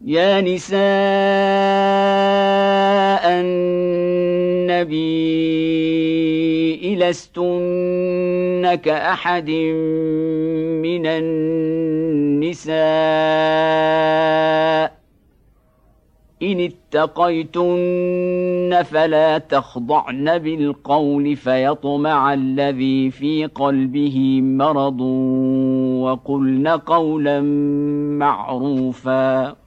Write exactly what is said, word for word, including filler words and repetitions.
يا نساء النبي لستن كأحد من النساء إن اتقيتن فلا تخضعن بالقول فيطمع الذي في قلبه مرض وقلن قولا معروفا